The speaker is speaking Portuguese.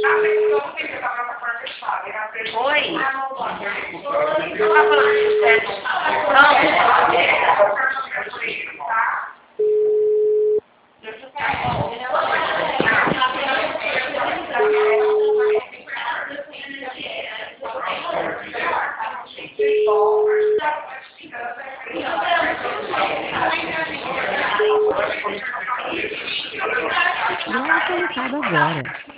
Oi? Eu tava falando de você. Grava conectado agora.